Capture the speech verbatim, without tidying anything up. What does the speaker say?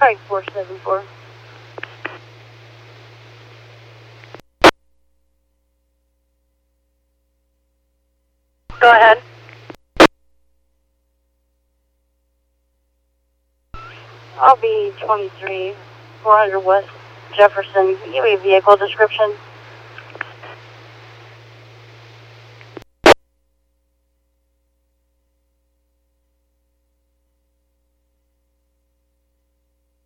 five four seven four. Go ahead. I'll be twenty-three, four hundred West Jefferson. Give me a vehicle description.